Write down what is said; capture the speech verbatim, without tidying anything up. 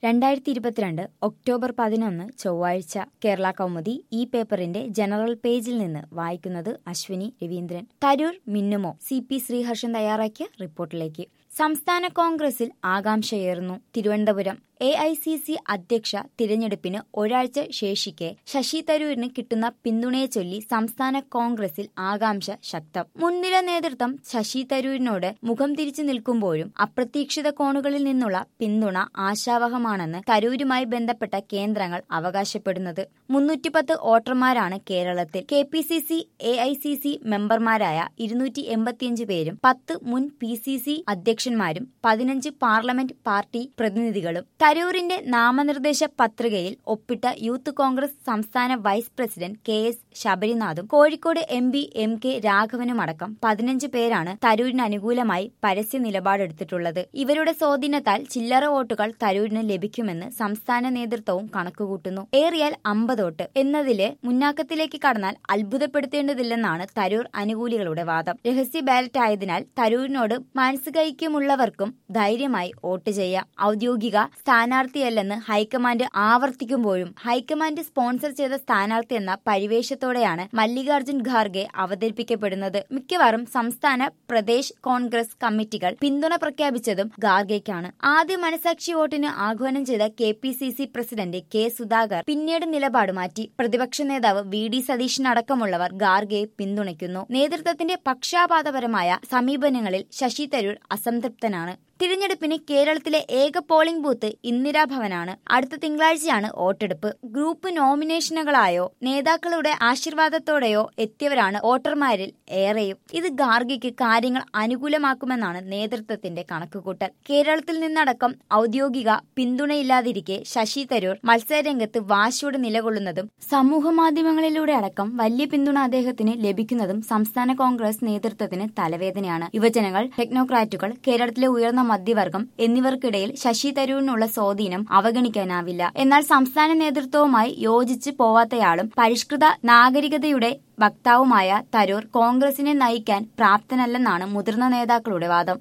രണ്ടായിരത്തി ഇരുപത്തിരണ്ട് ഒക്ടോബർ പതിനൊന്ന് ചൊവ്വാഴ്ച കേരള കൗമുദി ഈ പേപ്പറിന്റെ ജനറൽ പേജിൽ നിന്ന് വായിക്കുന്നത് അശ്വിനി രവീന്ദ്രൻ. തരൂർ മിന്നുമോ? സി പി ശ്രീഹർഷൻ തയ്യാറാക്കിയ റിപ്പോർട്ടിലേക്ക്. സംസ്ഥാന കോൺഗ്രസിൽ ആകാംക്ഷയേറുന്നു. Thiruvananthapuram A I C C അധ്യക്ഷ തിരഞ്ഞെടുപ്പിന് ഒരാഴ്ച ശേഷിക്കെ ശശി തരൂരിന് കിട്ടുന്ന പിന്തുണയെ ചൊല്ലി സംസ്ഥാന കോൺഗ്രസിൽ ആകാംക്ഷ ശക്തം. മുൻനിര നേതൃത്വം ശശി തരൂരിനോട് മുഖം തിരിച്ചു നിൽക്കുമ്പോഴും അപ്രതീക്ഷിത കോണുകളിൽ നിന്നുള്ള പിന്തുണ ആശാവഹമാണെന്ന് തരൂരുമായി ബന്ധപ്പെട്ട കേന്ദ്രങ്ങൾ അവകാശപ്പെടുന്നത്. മുന്നൂറ്റിപ്പത്ത് വോട്ടർമാരാണ് കേരളത്തിൽ. K P C C A I C C മെമ്പർമാരായ ഇരുന്നൂറ്റി എൺപത്തിയഞ്ച് പേരും പത്ത് മുൻ പി സി സി അധ്യക്ഷന്മാരും പതിനഞ്ച് പാർലമെന്റ് പാർട്ടി പ്രതിനിധികളും. തരൂരിന്റെ നാമനിർദ്ദേശ പത്രികയിൽ ഒപ്പിട്ട യൂത്ത് കോൺഗ്രസ് സംസ്ഥാന വൈസ് പ്രസിഡന്റ് കെ എസ് ശബരിനാഥും Kozhikode M P M K രാഘവനുമടക്കം പതിനഞ്ച് പേരാണ് തരൂരിന് അനുകൂലമായി പരസ്യ നിലപാടെടുത്തിട്ടുള്ളത്. ഇവരുടെ സ്വാധീനത്താൽ ചില്ലറ വോട്ടുകൾ തരൂരിന് ലഭിക്കുമെന്ന് സംസ്ഥാന നേതൃത്വവും കണക്കുകൂട്ടുന്നു. ഏറിയാൽ അമ്പത് വോട്ട് എന്നതിലെ മുന്നാക്കത്തിലേക്ക് കടന്നാൽ അത്ഭുതപ്പെടുത്തേണ്ടതില്ലെന്നാണ് തരൂർ അനുകൂലികളുടെ വാദം. രഹസ്യ ബാലറ്റ് ആയതിനാൽ തരൂരിനോട് മാനസികൈക്യമുള്ളവർക്കും ധൈര്യമായി വോട്ട് ചെയ്യാം. ഔദ്യോഗിക സ്ഥാനാർത്ഥിയല്ലെന്ന് ഹൈക്കമാൻഡ് ആവർത്തിക്കുമ്പോഴും ഹൈക്കമാൻഡ് സ്പോൺസർ ചെയ്ത സ്ഥാനാർത്ഥി എന്ന പരിവേഷത്തോടെയാണ് മല്ലികാർജുൻ ഖാർഗെ അവതരിപ്പിക്കപ്പെടുന്നത്. മിക്കവാറും സംസ്ഥാന പ്രദേശ് കോൺഗ്രസ് കമ്മിറ്റികൾ പിന്തുണ പ്രഖ്യാപിച്ചതും ഖാർഗെക്കാണ്. ആദ്യ മനസാക്ഷി വോട്ടിന് ആഹ്വാനം ചെയ്ത K P C C president K Sudhakar പിന്നീട് നിലപാട് മാറ്റി. പ്രതിപക്ഷ നേതാവ് വി ഡി സതീശനടക്കമുള്ളവർ ഖാർഗെയെ പിന്തുണയ്ക്കുന്നു. നേതൃത്വത്തിന്റെ പക്ഷാപാതപരമായ സമീപനങ്ങളിൽ ശശി തരൂർ അസംതൃപ്തനാണ്. തിരഞ്ഞെടുപ്പിന് കേരളത്തിലെ ഏക പോളിംഗ് ബൂത്ത് ഇന്ദിരാഭവനാണ്. അടുത്ത തിങ്കളാഴ്ചയാണ് വോട്ടെടുപ്പ്. ഗ്രൂപ്പ് നോമിനേഷനുകളായോ നേതാക്കളുടെ ആശീർവാദത്തോടെയോ എത്തിയവരാണ് വോട്ടർമാരിൽ ഏറെയും. ഇത് ഖാർഗെയ്ക്ക് കാര്യങ്ങൾ അനുകൂലമാക്കുമെന്നാണ് നേതൃത്വത്തിന്റെ കണക്കുകൂട്ടൽ. കേരളത്തിൽ നിന്നടക്കം ഔദ്യോഗിക പിന്തുണയില്ലാതിരിക്കെ ശശി തരൂർ മത്സരരംഗത്ത് വാശിയോടെ നിലകൊള്ളുന്നതും സമൂഹ മാധ്യമങ്ങളിലൂടെ അടക്കം വലിയ പിന്തുണ അദ്ദേഹത്തിന് ലഭിക്കുന്നതും സംസ്ഥാന കോൺഗ്രസ് നേതൃത്വത്തിന് തലവേദനയാണ്. യുവജനങ്ങൾ, ടെക്നോക്രാറ്റുകൾ, കേരളത്തിലെ ഉയർന്ന മധ്യവർഗം എന്നിവർക്കിടയിൽ ശശി തരൂരിനുള്ള സ്വാധീനം അവഗണിക്കാനാവില്ല. എന്നാൽ സംസ്ഥാന നേതൃത്വവുമായി യോജിച്ച് പോവാത്തയാളും പരിഷ്കൃത നാഗരികതയുടെ വക്താവുമായ തരൂർ കോൺഗ്രസിനെ നയിക്കാൻ പ്രാപ്തനല്ലെന്നാണ് മുതിർന്ന നേതാക്കളുടെ വാദം.